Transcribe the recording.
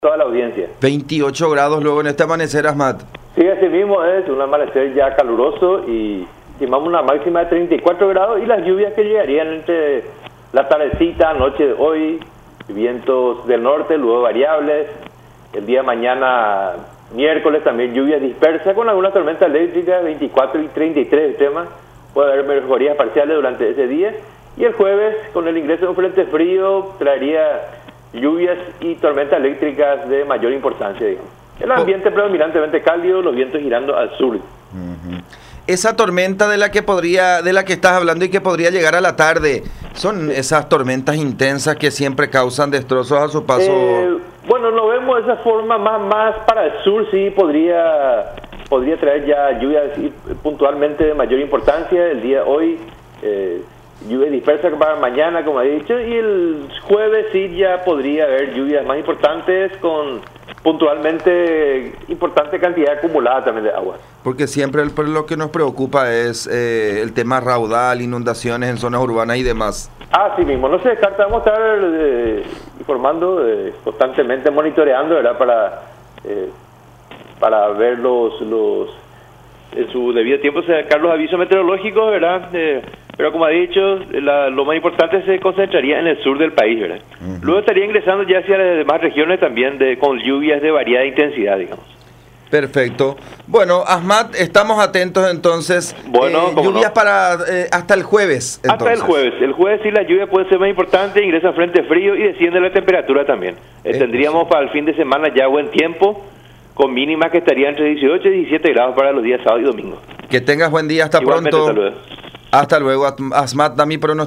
toda la audiencia. 28 grados luego en este amanecer, Asmat. Sí, así mismo es un amanecer ya caluroso y estimamos una máxima de 34 grados y las lluvias que llegarían entre la tardecita, noche de hoy, vientos del norte, luego variables, el día de mañana, miércoles también lluvias dispersas con algunas tormentas eléctricas, 24 y 33 el tema, puede haber mejorías parciales durante ese día y el jueves con el ingreso de un frente frío traería lluvias y tormentas eléctricas de mayor importancia, digamos. El ambiente predominantemente cálido, los vientos girando al sur. Esa tormenta de la que estás hablando y que podría llegar a la tarde, ¿son esas tormentas intensas que siempre causan destrozos a su paso? Bueno, lo vemos de esa forma más para el sur, sí podría traer ya lluvias puntualmente de mayor importancia el día de hoy, lluvia dispersa para mañana, como he dicho, y el jueves sí ya podría haber lluvias más importantes con puntualmente importante cantidad acumulada también de agua. Porque siempre lo que nos preocupa es el tema raudal, inundaciones en zonas urbanas y demás. Así mismo, no se descarta, vamos a estar informando, constantemente monitoreando, ¿verdad? Para ver en su debido tiempo sacar los avisos meteorológicos, ¿verdad? Pero como ha dicho, lo más importante se concentraría en el sur del país, ¿verdad? Luego estaría ingresando ya hacia las demás regiones también con lluvias de variada intensidad, digamos. Perfecto. Bueno, Asmat, estamos atentos entonces. Bueno, lluvias no, para hasta el jueves. Entonces. Hasta el jueves. El jueves sí la lluvia puede ser más importante, ingresa frente frío y desciende la temperatura también. Tendríamos para el fin de semana ya buen tiempo, con mínimas que estarían entre 18 y 17 grados para los días sábado y domingo. Que tengas buen día, hasta Igualmente, pronto. Hasta luego, Asmat, da mi pronóstico.